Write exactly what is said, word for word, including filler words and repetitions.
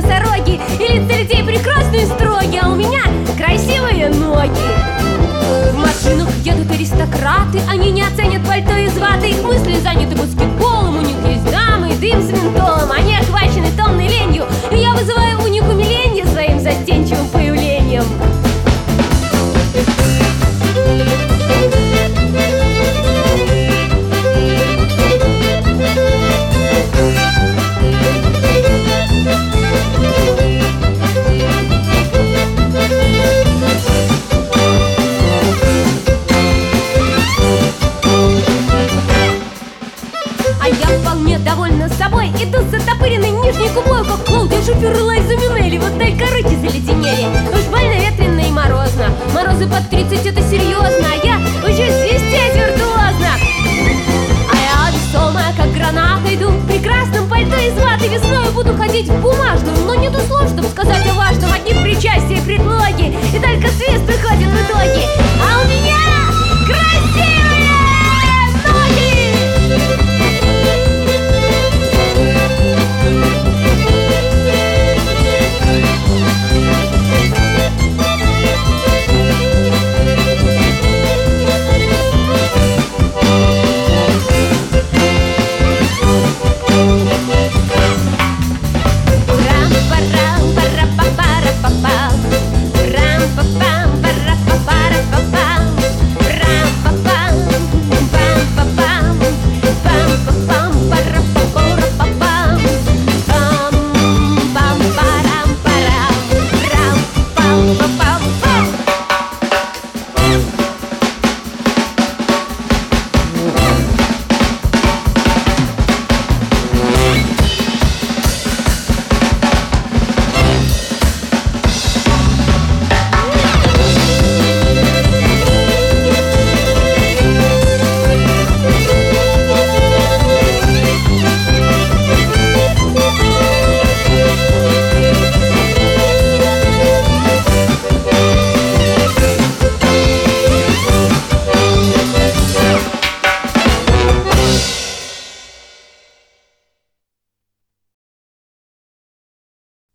носороги, и лица людей прекрасные и строгие, а у меня красивые ноги. В машинах едут аристократы, они не оценят пальто из ваты. Их мысли заняты баскетболом, у них есть дамы и дым с ментолом. Они охвачены томной ленью, и я вызываю у них умиление своим застенчивым появлением. А я вполне довольна собой, иду с оттопыренной нижней губой, как Клаудия Шифер и Лайза Минелли. Вот только руки заледенели, уж больно ветрено и морозно. Морозы под тридцать, это серьезно, а я учусь свистеть виртуозно. А я весомая, как граната, иду в прекрасном пальто из ваты. Весной буду ходить в бумажном, но